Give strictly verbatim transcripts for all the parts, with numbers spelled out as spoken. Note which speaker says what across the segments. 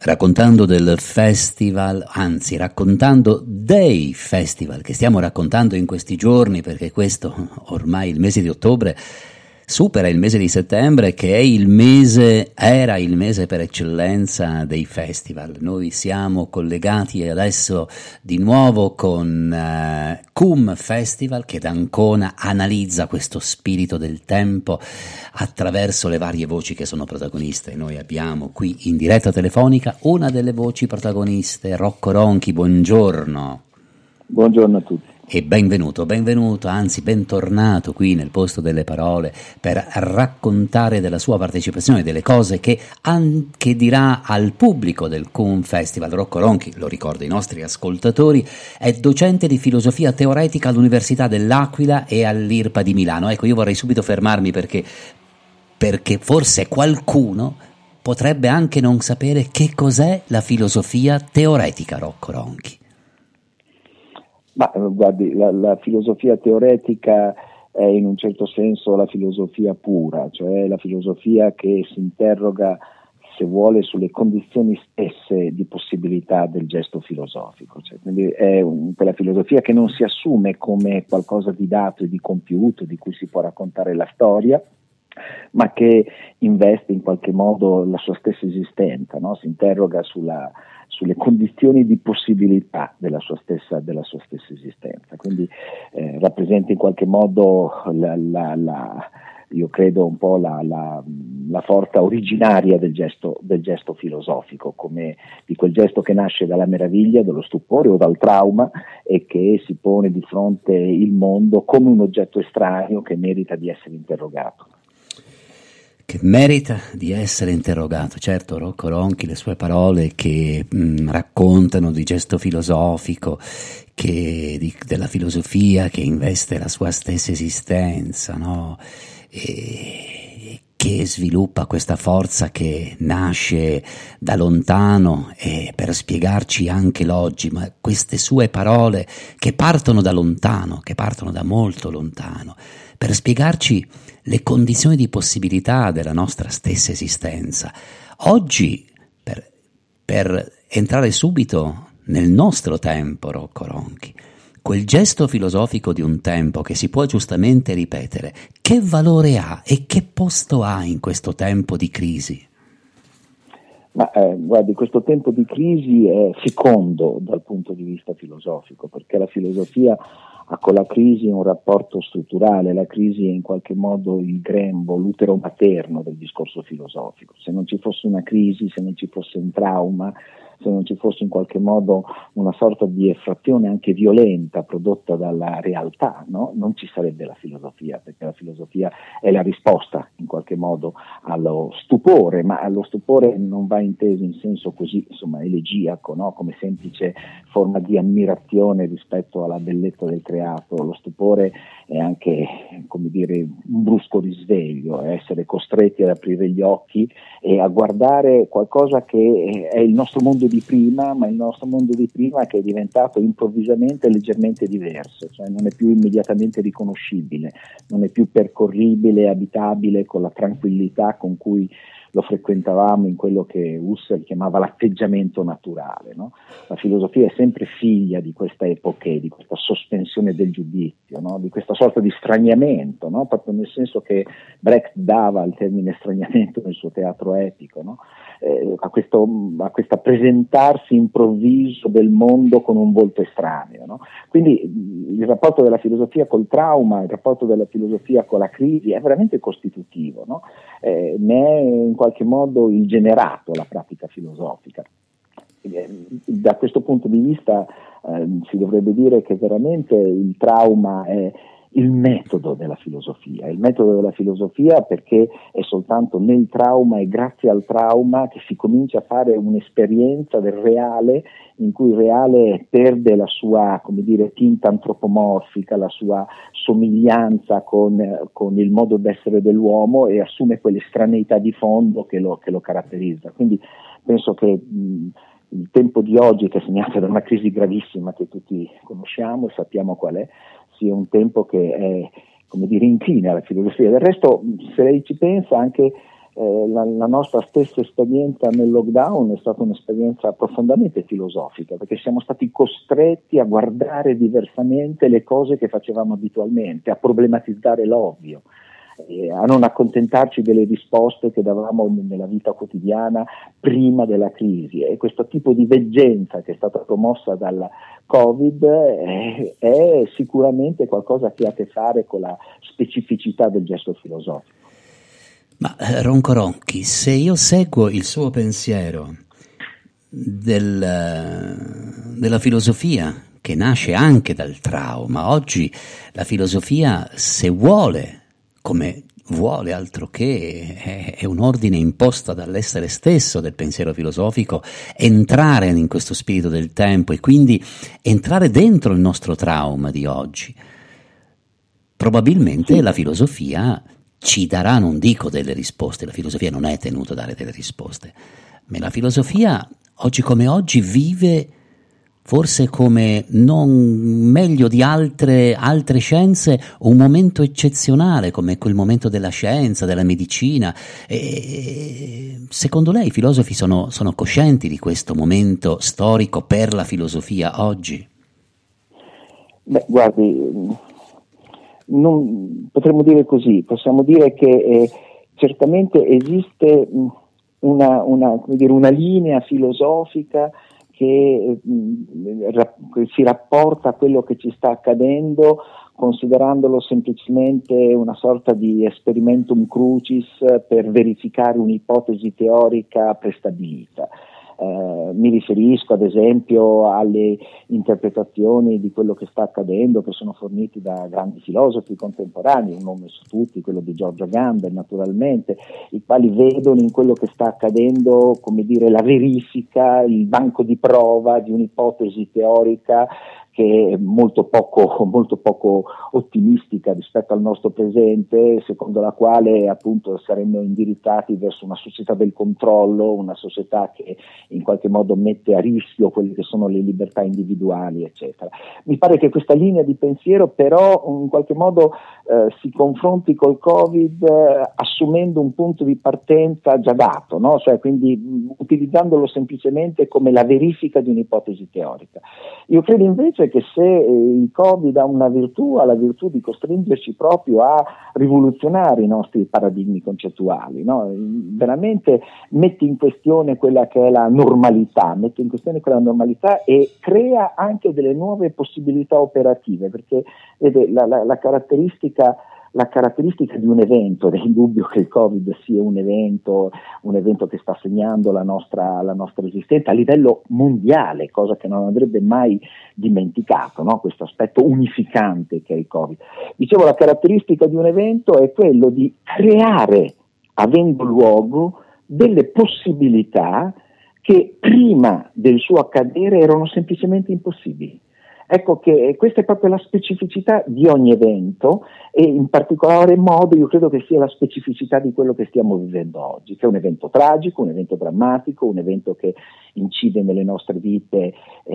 Speaker 1: raccontando del festival, anzi raccontando dei festival che stiamo raccontando in questi giorni, perché questo ormai il mese di ottobre supera il mese di settembre, che è il mese, era il mese per eccellenza dei festival. Noi siamo collegati adesso di nuovo con uh, C U M Festival, che da Ancona analizza questo spirito del tempo attraverso le varie voci che sono protagoniste. Noi abbiamo qui in diretta telefonica una delle voci protagoniste, Rocco Ronchi. Buongiorno.
Speaker 2: Buongiorno a tutti.
Speaker 1: E benvenuto, benvenuto, anzi bentornato qui nel posto delle parole per raccontare della sua partecipazione, delle cose che anche dirà al pubblico del C U M Festival. Rocco Ronchi, lo ricordo ai nostri ascoltatori, è docente di filosofia teoretica all'Università dell'Aquila e all'IRPA di Milano. Ecco, io vorrei subito fermarmi perché, perché forse qualcuno potrebbe anche non sapere che cos'è la filosofia teoretica, Rocco Ronchi.
Speaker 2: Ma guardi, la, la filosofia teoretica è in un certo senso la filosofia pura, cioè la filosofia che si interroga, se vuole, sulle condizioni stesse di possibilità del gesto filosofico. Cioè, quindi è un, quella filosofia che non si assume come qualcosa di dato e di compiuto, di cui si può raccontare la storia, ma che investe in qualche modo la sua stessa esistenza, no? Si interroga sulla, sulle condizioni di possibilità della sua stessa, della sua stessa esistenza, quindi eh, rappresenta in qualche modo la, la, la, io credo un po' la, la, la forza originaria del gesto, del gesto filosofico, come di quel gesto che nasce dalla meraviglia, dallo stupore o dal trauma e che si pone di fronte il mondo come un oggetto estraneo che merita di essere interrogato.
Speaker 1: Che merita di essere interrogato. Certo, Rocco Ronchi, le sue parole che mh, raccontano di gesto filosofico, che, di, della filosofia che investe la sua stessa esistenza, no? E che sviluppa questa forza che nasce da lontano e per spiegarci anche l'oggi, ma queste sue parole che partono da lontano, che partono da molto lontano, per spiegarci le condizioni di possibilità della nostra stessa esistenza. Oggi, per, per entrare subito nel nostro tempo, Rocco Ronchi, quel gesto filosofico di un tempo che si può giustamente ripetere, che valore ha e che posto ha in questo tempo di crisi?
Speaker 2: Ma eh, guardi, questo tempo di crisi è fecondo dal punto di vista filosofico, perché la filosofia ha con la crisi un rapporto strutturale. La crisi è in qualche modo il grembo, l'utero materno del discorso filosofico. Se non ci fosse una crisi, se non ci fosse un trauma, se non ci fosse in qualche modo una sorta di effrazione anche violenta prodotta dalla realtà, no? Non ci sarebbe la filosofia, perché la filosofia è la risposta in qualche modo allo stupore, ma allo stupore non va inteso in senso così, insomma, elegiaco, no? Come semplice forma di ammirazione rispetto alla bellezza del creato. Lo stupore è anche, come dire, un brusco risveglio, è essere costretti ad aprire gli occhi e a guardare qualcosa che è il nostro mondo di prima, ma il nostro mondo di prima che è diventato improvvisamente leggermente diverso, cioè non è più immediatamente riconoscibile, non è più percorribile, abitabile con la tranquillità con cui lo frequentavamo in quello che Husserl chiamava l'atteggiamento naturale, no? La filosofia è sempre figlia di questa epoche, di questa sospensione del giudizio, no? Di questa sorta di straniamento, no? Proprio nel senso che Brecht dava al termine straniamento nel suo teatro epico, no? Eh, a, questo, a questa presentarsi improvviso del mondo con un volto estraneo, no? Quindi il rapporto della filosofia col trauma, il rapporto della filosofia con la crisi è veramente costitutivo, no? Eh, ne è in qualche modo il generato la pratica filosofica. Eh, da questo punto di vista eh, si dovrebbe dire che veramente il trauma è il metodo della filosofia, il metodo della filosofia perché è soltanto nel trauma e grazie al trauma che si comincia a fare un'esperienza del reale in cui il reale perde la sua, come dire, tinta antropomorfica, la sua somiglianza con, con il modo d'essere dell'uomo e assume quell'estraneità di fondo che lo, che lo caratterizza. Quindi penso che mh, il tempo di oggi, che è segnato da una crisi gravissima che tutti conosciamo e sappiamo qual è, sia un tempo che è, come dire, incline alla filosofia. Del resto, se lei ci pensa, anche eh, la, la nostra stessa esperienza nel lockdown è stata un'esperienza profondamente filosofica, perché siamo stati costretti a guardare diversamente le cose che facevamo abitualmente, a problematizzare l'ovvio, eh, a non accontentarci delle risposte che davamo nella vita quotidiana prima della crisi. E questo tipo di veggenza che è stata promossa dal Covid è, è sicuramente qualcosa che ha a che fare con la specificità del gesto filosofico.
Speaker 1: Ma Ronco Ronchi, se io seguo il suo pensiero del, della filosofia che nasce anche dal trauma, oggi la filosofia, se vuole, come vuole altro che, è, è un ordine imposto dall'essere stesso del pensiero filosofico, entrare in questo spirito del tempo e quindi entrare dentro il nostro trauma di oggi. Probabilmente la filosofia ci darà, non dico delle risposte, la filosofia non è tenuta a dare delle risposte, ma la filosofia oggi come oggi vive forse come non meglio di altre, altre scienze un momento eccezionale come quel momento della scienza, della medicina. E secondo lei i filosofi sono, sono coscienti di questo momento storico per la filosofia oggi?
Speaker 2: Beh, guardi, non, potremmo dire così, possiamo dire che eh, certamente esiste una, una, come dire, una linea filosofica che, mh, ra- che si rapporta a quello che ci sta accadendo, considerandolo semplicemente una sorta di experimentum crucis per verificare un'ipotesi teorica prestabilita. Eh, mi riferisco ad esempio alle interpretazioni di quello che sta accadendo che sono forniti da grandi filosofi contemporanei, un nome su tutti, quello di Giorgio Agamben naturalmente, i quali vedono in quello che sta accadendo, come dire, la verifica, il banco di prova di un'ipotesi teorica che è molto poco, molto poco ottimistica rispetto al nostro presente, secondo la quale appunto saremmo indirizzati verso una società del controllo, una società che in qualche modo mette a rischio quelle che sono le libertà individuali, eccetera. Mi pare che questa linea di pensiero però in qualche modo eh, si confronti col Covid eh, assumendo un punto di partenza già dato, no? Cioè, quindi mh, utilizzandolo semplicemente come la verifica di un'ipotesi teorica. Io credo invece che se eh, il Covid ha una virtù, ha la virtù di costringerci proprio a rivoluzionare i nostri paradigmi concettuali, no? Veramente mette in questione quella che è la normalità, mette in questione quella normalità e crea anche delle nuove possibilità operative, perché vede, la, la, la caratteristica La caratteristica di un evento, ed è indubbio che il Covid sia un evento, un evento che sta segnando la nostra, la nostra esistenza a livello mondiale, cosa che non andrebbe mai dimenticato, no? Questo aspetto unificante che è il Covid. Dicevo, la caratteristica di un evento è quello di creare, avendo luogo, delle possibilità che prima del suo accadere erano semplicemente impossibili. Ecco che questa è proprio la specificità di ogni evento e in particolare modo io credo che sia la specificità di quello che stiamo vivendo oggi, che è un evento tragico, un evento drammatico, un evento che incide nelle nostre vite,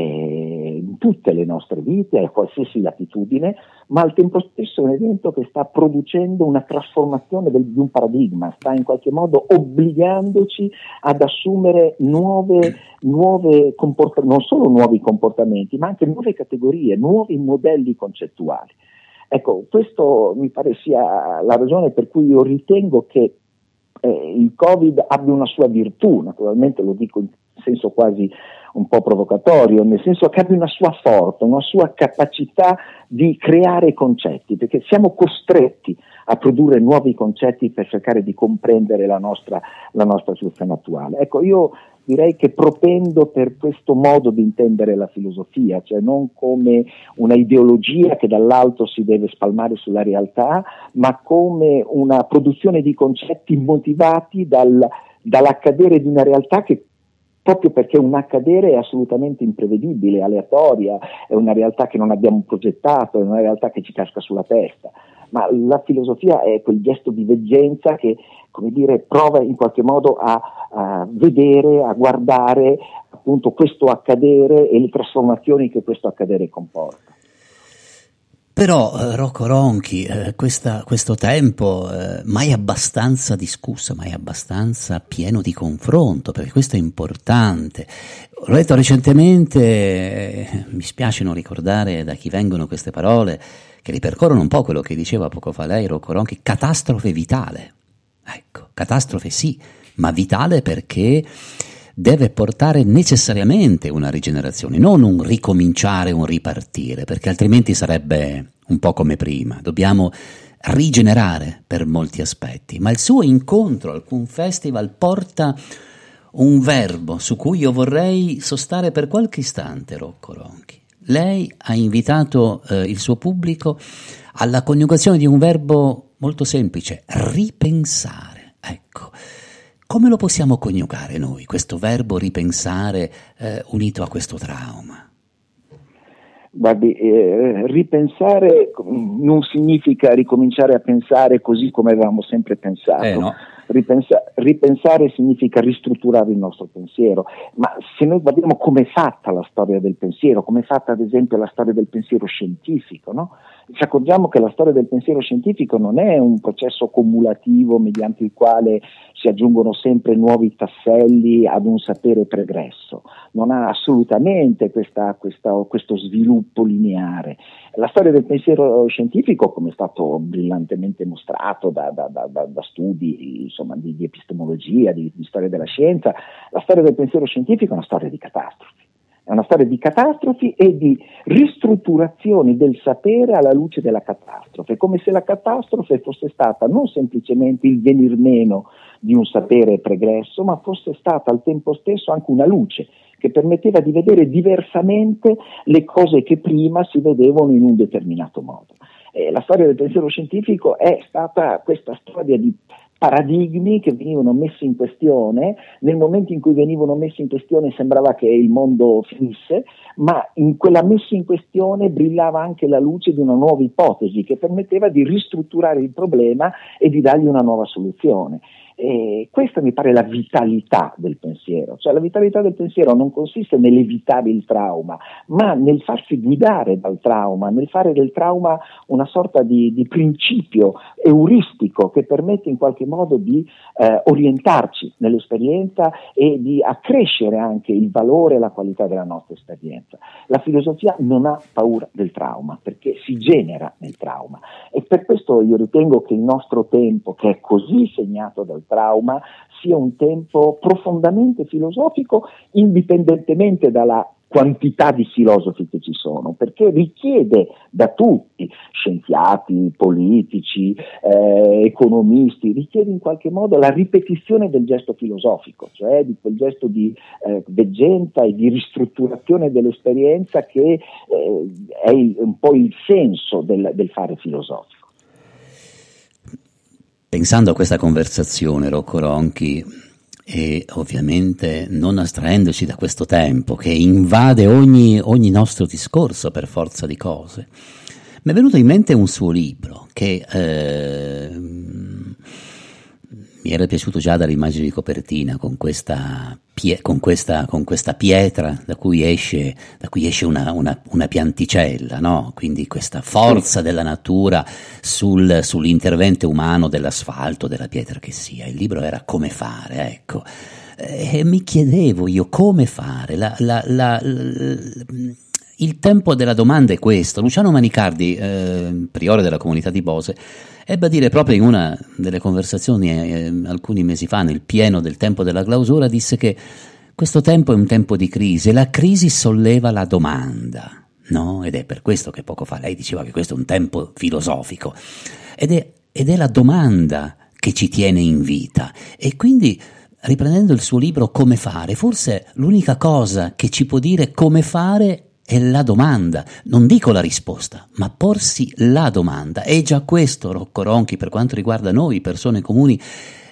Speaker 2: eh, in tutte le nostre vite, a qualsiasi latitudine, ma al tempo stesso è un evento che sta producendo una trasformazione del, di un paradigma, sta in qualche modo obbligandoci ad assumere nuove, nuove comportamenti, non solo nuovi comportamenti, ma anche nuove categorie, nuovi modelli concettuali. Ecco, questo mi pare sia la ragione per cui io ritengo che eh, il Covid abbia una sua virtù, naturalmente lo dico in senso quasi un po' provocatorio, nel senso che abbia una sua forza, una sua capacità di creare concetti, perché siamo costretti a produrre nuovi concetti per cercare di comprendere la nostra, la nostra situazione attuale. Ecco, io direi che propendo per questo modo di intendere la filosofia, cioè non come una ideologia che dall'alto si deve spalmare sulla realtà, ma come una produzione di concetti motivati dal, dall'accadere di una realtà che, proprio perché un accadere è assolutamente imprevedibile, aleatoria, è una realtà che non abbiamo progettato, è una realtà che ci casca sulla testa. Ma la filosofia è quel gesto di veggenza che, come dire, prova in qualche modo a, a vedere, a guardare appunto questo accadere e le trasformazioni che questo accadere comporta.
Speaker 1: Però eh, Rocco Ronchi, eh, questa, questo tempo eh, mai abbastanza discusso, mai abbastanza pieno di confronto, perché questo è importante. L'ho letto recentemente, eh, mi spiace non ricordare da chi vengono queste parole, che ripercorrono un po' quello che diceva poco fa lei, Rocco Ronchi, catastrofe vitale. Ecco, catastrofe sì, ma vitale perché deve portare necessariamente una rigenerazione, non un ricominciare, un ripartire, perché altrimenti sarebbe un po' come prima. Dobbiamo rigenerare per molti aspetti, ma il suo incontro al Kun Festival porta un verbo su cui io vorrei sostare per qualche istante, Rocco Ronchi. Lei ha invitato eh, il suo pubblico alla coniugazione di un verbo molto semplice, ripensare. Ecco. Come lo possiamo coniugare noi, questo verbo ripensare eh, unito a questo trauma?
Speaker 2: Guardi, eh, ripensare non significa ricominciare a pensare così come avevamo sempre pensato.
Speaker 1: Eh no.
Speaker 2: Ripensa- ripensare significa ristrutturare il nostro pensiero, ma se noi guardiamo come è fatta la storia del pensiero, come è fatta ad esempio la storia del pensiero scientifico, no? Ci accorgiamo che la storia del pensiero scientifico non è un processo cumulativo mediante il quale si aggiungono sempre nuovi tasselli ad un sapere pregresso, non ha assolutamente questa, questa, questo sviluppo lineare. La storia del pensiero scientifico, come è stato brillantemente mostrato da, da, da, da studi insomma, di, di epistemologia, di, di storia della scienza, la storia del pensiero scientifico è una storia di catastrofi. È una storia di catastrofi e di ristrutturazioni del sapere alla luce della catastrofe, come se la catastrofe fosse stata non semplicemente il venir meno di un sapere pregresso, ma fosse stata al tempo stesso anche una luce che permetteva di vedere diversamente le cose che prima si vedevano in un determinato modo. Eh, la storia del pensiero scientifico è stata questa storia di paradigmi che venivano messi in questione. Nel momento in cui venivano messi in questione sembrava che il mondo finisse, ma in quella messa in questione brillava anche la luce di una nuova ipotesi che permetteva di ristrutturare il problema e di dargli una nuova soluzione. E questa mi pare la vitalità del pensiero, cioè la vitalità del pensiero non consiste nell'evitare il trauma, ma nel farsi guidare dal trauma, nel fare del trauma una sorta di, di principio euristico che permette in qualche modo di eh, orientarci nell'esperienza e di accrescere anche il valore e la qualità della nostra esperienza. La filosofia non ha paura del trauma perché si genera nel trauma, e per questo io ritengo che il nostro tempo, che è così segnato dal trauma, sia un tempo profondamente filosofico, indipendentemente dalla quantità di filosofi che ci sono, perché richiede da tutti, scienziati, politici, eh, economisti, richiede in qualche modo la ripetizione del gesto filosofico, cioè di quel gesto di eh, veggenza e di ristrutturazione dell'esperienza che eh, è il, un po' il senso del, del fare filosofico.
Speaker 1: Pensando a questa conversazione, Rocco Ronchi, e ovviamente non astraendoci da questo tempo che invade ogni, ogni nostro discorso per forza di cose, mi è venuto in mente un suo libro che eh, mi era piaciuto già dall'immagine di copertina, con questa, pie, con questa, con questa pietra da cui esce, da cui esce una, una, una pianticella, no? Quindi questa forza della natura sul, sull'intervento umano dell'asfalto, della pietra che sia. Il libro era Come fare, ecco. E mi chiedevo io come fare, la, la, la, la, il tempo della domanda è questo. Luciano Manicardi, eh, priore della comunità di Bose, ebbe a dire proprio in una delle conversazioni eh, alcuni mesi fa, nel pieno del tempo della clausura, disse che questo tempo è un tempo di crisi e la crisi solleva la domanda, no? Ed è per questo che poco fa lei diceva che questo è un tempo filosofico, ed è, ed è la domanda che ci tiene in vita. E quindi, riprendendo il suo libro Come fare, forse l'unica cosa che ci può dire come fare è la domanda, non dico la risposta, ma porsi la domanda. È già questo, Rocco Ronchi, per quanto riguarda noi, persone comuni,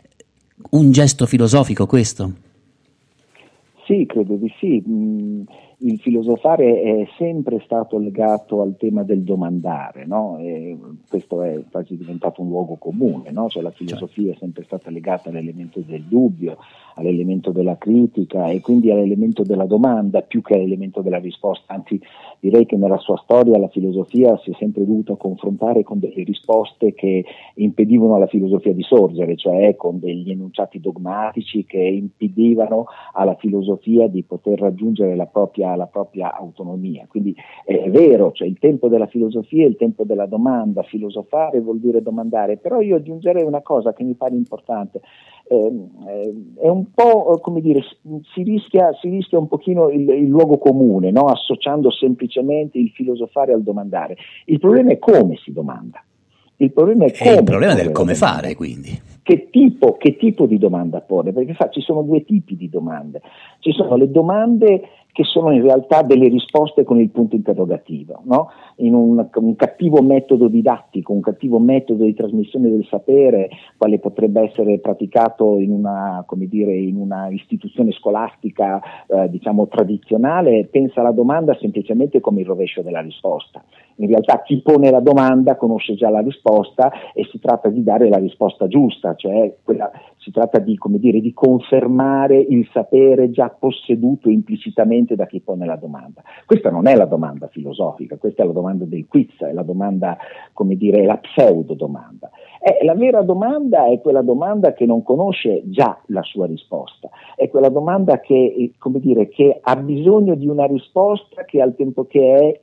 Speaker 1: un gesto filosofico questo?
Speaker 2: Sì, credo di sì. il filosofare è sempre stato legato al tema del domandare, no? E questo è quasi diventato un luogo comune, no? Cioè la filosofia è sempre stata legata all'elemento del dubbio, all'elemento della critica e quindi all'elemento della domanda più che all'elemento della risposta. Anzi, direi che nella sua storia la filosofia si è sempre dovuta confrontare con delle risposte che impedivano alla filosofia di sorgere, cioè con degli enunciati dogmatici che impedivano alla filosofia di poter raggiungere la propria la propria autonomia. Quindi è vero, cioè il tempo della filosofia è il tempo della domanda, filosofare vuol dire domandare, però io aggiungerei una cosa che mi pare importante, eh, eh, è un po' come dire, si rischia, si rischia un pochino il, il luogo comune, no? Associando semplicemente il filosofare al domandare. Il problema è come si domanda. Il problema è,
Speaker 1: è il problema del come fare, quindi.
Speaker 2: Che tipo, che tipo di domanda porre? Perché fa, ci sono due tipi di domande. Ci sono le domande che sono in realtà delle risposte con il punto interrogativo, no? In un, un cattivo metodo didattico, un cattivo metodo di trasmissione del sapere, quale potrebbe essere praticato in una, come dire, in una istituzione scolastica, eh, diciamo tradizionale, pensa alla domanda semplicemente come il rovescio della risposta. In realtà chi pone la domanda conosce già la risposta e si tratta di dare la risposta giusta, cioè quella, si tratta di, come dire, di confermare il sapere già posseduto implicitamente da chi pone la domanda. Questa non è la domanda filosofica, questa è la domanda del quiz, è la domanda, come dire, la pseudo domanda. Eh, la vera domanda è quella domanda che non conosce già la sua risposta, è quella domanda che, come dire, che ha bisogno di una risposta che al tempo che è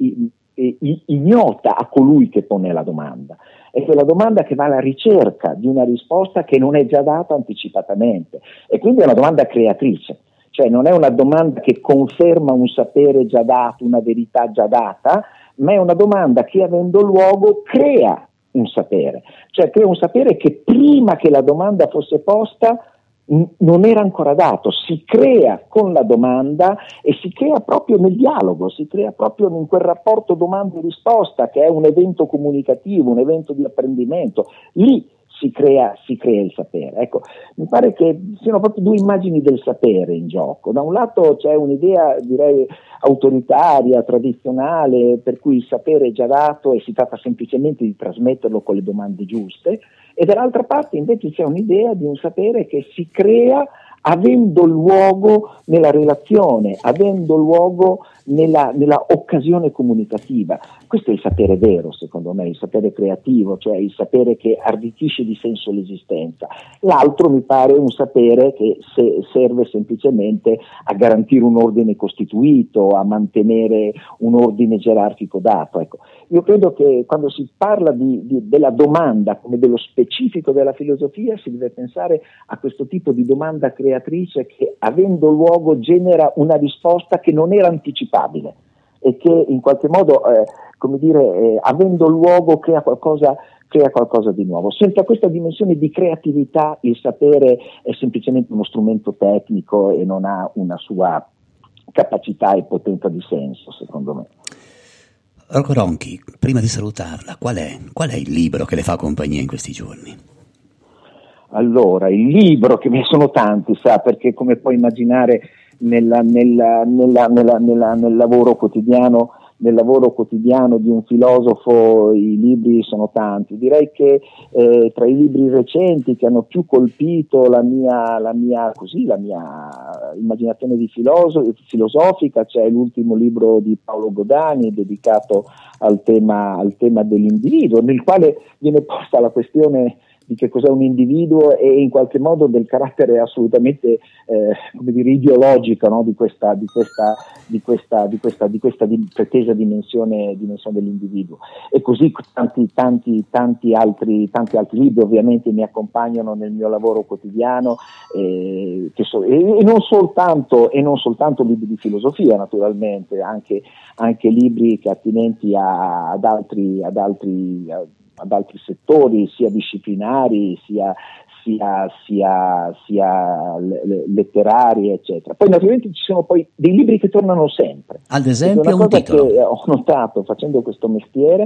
Speaker 2: ignota a colui che pone la domanda. È quella domanda che va alla ricerca di una risposta che non è già data anticipatamente e quindi è una domanda creatrice, cioè non è una domanda che conferma un sapere già dato, una verità già data, ma è una domanda che avendo luogo crea un sapere, cioè crea un sapere che prima che la domanda fosse posta non era ancora dato, si crea con la domanda e si crea proprio nel dialogo, si crea proprio in quel rapporto domanda e risposta che è un evento comunicativo, un evento di apprendimento, lì si crea, si crea il sapere. Ecco, mi pare che siano proprio due immagini del sapere in gioco. Da un lato c'è un'idea, direi, autoritaria, tradizionale, per cui il sapere è già dato e si tratta semplicemente di trasmetterlo con le domande giuste, e dall'altra parte invece c'è un'idea di un sapere che si crea avendo luogo nella relazione, avendo luogo nella, nella occasione comunicativa. Questo è il sapere vero, secondo me, il sapere creativo, cioè il sapere che arricchisce di senso l'esistenza. L'altro mi pare un sapere che se, serve semplicemente a garantire un ordine costituito, a mantenere un ordine gerarchico dato. Ecco, io credo che quando si parla di, di, della domanda come dello specifico della filosofia si deve pensare a questo tipo di domanda creativa che avendo luogo genera una risposta che non era anticipabile e che in qualche modo, eh, come dire, eh, avendo luogo crea qualcosa, crea qualcosa di nuovo. Senza questa dimensione di creatività il sapere è semplicemente uno strumento tecnico e non ha una sua capacità e potenza di senso, secondo me.
Speaker 1: Rocco Ronchi, prima di salutarla, qual è, qual è il libro che le fa compagnia in questi giorni?
Speaker 2: Allora, il libro, che ne sono tanti, sa, perché come puoi immaginare nella, nella, nella, nella, nella, nel lavoro quotidiano, nel lavoro quotidiano di un filosofo i libri sono tanti. Direi che eh, tra i libri recenti che hanno più colpito la mia, la mia, così, la mia immaginazione di filoso- filosofica c'è l'ultimo libro di Paolo Godani dedicato al tema, al tema dell'individuo, nel quale viene posta la questione di che cos'è un individuo e in qualche modo del carattere assolutamente eh, come dire ideologico, no? di questa di questa di questa di questa di questa di pretesa dimensione dimensione dell'individuo. E così tanti tanti tanti altri tanti altri libri ovviamente mi accompagnano nel mio lavoro quotidiano eh, che so, e, e non soltanto e non soltanto libri di filosofia, naturalmente, anche anche libri che attinenti a, ad altri ad altri a, ad altri settori, sia disciplinari, sia, sia, sia, sia letterari, eccetera. Poi naturalmente ci sono poi dei libri che tornano sempre.
Speaker 1: Ad esempio,
Speaker 2: una
Speaker 1: un
Speaker 2: cosa
Speaker 1: titolo
Speaker 2: che ho notato facendo questo mestiere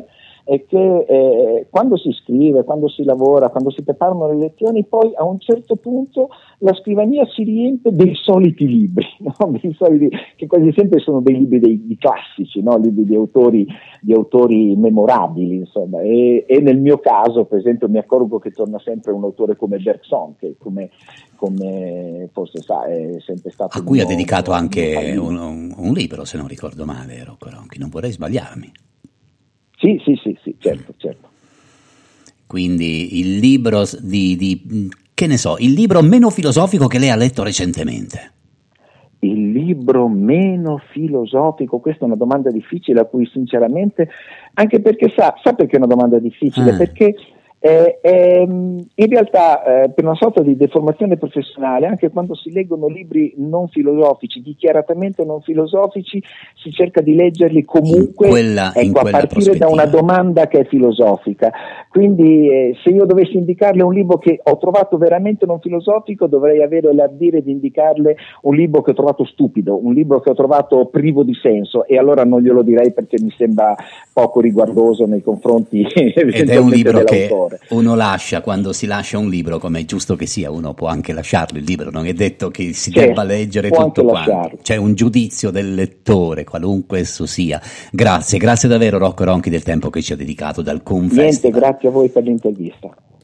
Speaker 2: è che eh, quando si scrive, quando si lavora, quando si preparano le lezioni, poi a un certo punto la scrivania si riempie dei soliti libri, no? Dei soliti, che quasi sempre sono dei libri dei, di classici, no? Libri di autori, di autori memorabili, insomma. E, e nel mio caso, per esempio, mi accorgo che torna sempre un autore come Bergson, che come, come forse sa è sempre stato...
Speaker 1: A cui
Speaker 2: mio,
Speaker 1: ha dedicato
Speaker 2: mio,
Speaker 1: anche
Speaker 2: mio
Speaker 1: un, un, un libro, se non ricordo male, Rocco Ronchi, non vorrei sbagliarmi.
Speaker 2: Sì, sì, sì, sì, certo, certo.
Speaker 1: Quindi il libro di, di, che ne so, il libro meno filosofico che lei ha letto recentemente.
Speaker 2: Il libro meno filosofico, questa è una domanda difficile a cui sinceramente, anche perché sa, sa perché è una domanda difficile?
Speaker 1: Ah.
Speaker 2: Perché eh, eh, in realtà eh, per una sorta di deformazione professionale, anche quando si leggono libri non filosofici, dichiaratamente non filosofici, si cerca di leggerli comunque
Speaker 1: in quella, in
Speaker 2: ecco, a partire da una domanda che è filosofica. Quindi eh, se io dovessi indicarle un libro che ho trovato veramente non filosofico, dovrei avere l'ardire di indicarle un libro che ho trovato stupido, un libro che ho trovato privo di senso, e allora non glielo direi perché mi sembra poco riguardoso nei confronti
Speaker 1: ed è un libro
Speaker 2: dell'autore.
Speaker 1: Che uno lascia, quando si lascia un libro, come è giusto che sia, uno può anche lasciarlo il libro, non è detto che si
Speaker 2: certo,
Speaker 1: debba leggere tutto quanto, c'è un giudizio del lettore, qualunque esso sia. Grazie, grazie davvero Rocco Ronchi del tempo che ci ha dedicato dal Confestival.
Speaker 2: Niente, grazie a voi per l'intervista.